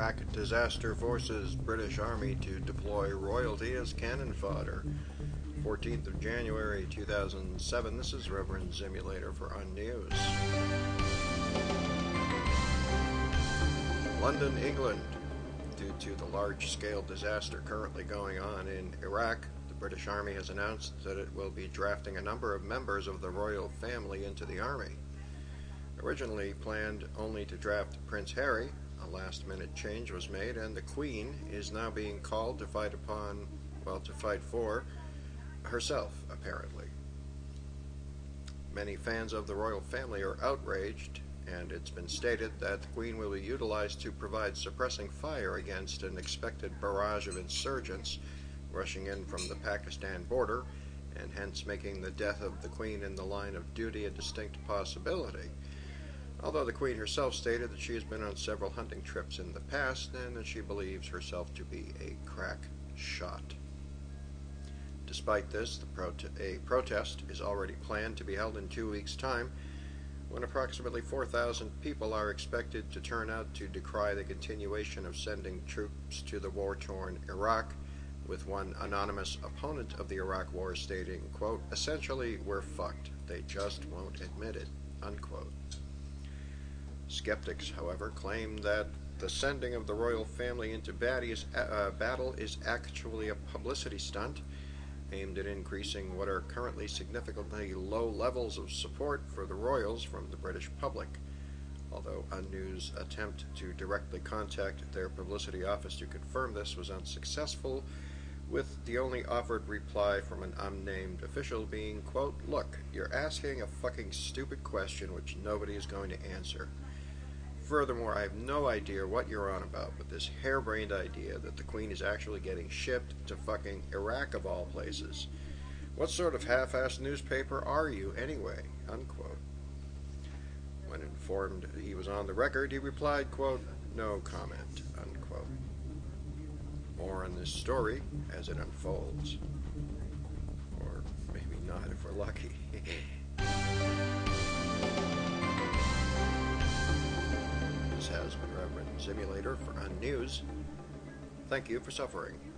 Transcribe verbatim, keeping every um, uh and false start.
Iraq disaster forces British Army to deploy royalty as cannon fodder. fourteenth of January two thousand seven. This is Reverend Simulator for Unnews. London, England. Due to the large-scale disaster currently going on in Iraq, the British Army has announced that it will be drafting a number of members of the royal family into the army. Originally planned only to draft Prince Harry, a last-minute change was made, and the Queen is now being called to fight upon, well, to fight for herself, apparently. Many fans of the royal family are outraged, and it's been stated that the Queen will be utilized to provide suppressing fire against an expected barrage of insurgents rushing in from the Pakistan border, and hence making the death of the Queen in the line of duty a distinct possibility. Although the Queen herself stated that she has been on several hunting trips in the past and that she believes herself to be a crack shot. Despite this, the prote- a protest is already planned to be held in two weeks' time, when approximately four thousand people are expected to turn out to decry the continuation of sending troops to the war-torn Iraq, with one anonymous opponent of the Iraq war stating, quote, "Essentially, we're fucked. They just won't admit it," unquote. Skeptics, however, claim that the sending of the royal family into uh, battle is actually a publicity stunt aimed at increasing what are currently significantly low levels of support for the royals from the British public. Although Unnews' attempt to directly contact their publicity office to confirm this was unsuccessful, with the only offered reply from an unnamed official being, quote, "Look, you're asking a fucking stupid question which nobody is going to answer. Furthermore, I have no idea what you're on about with this harebrained idea that the Queen is actually getting shipped to fucking Iraq of all places. What sort of half-assed newspaper are you anyway?" Unquote. When informed he was on the record, he replied, quote, "No comment," unquote. More on this story as it unfolds. Or maybe not if we're lucky. This has been Reverend Simulator for Unnews. Thank you for suffering.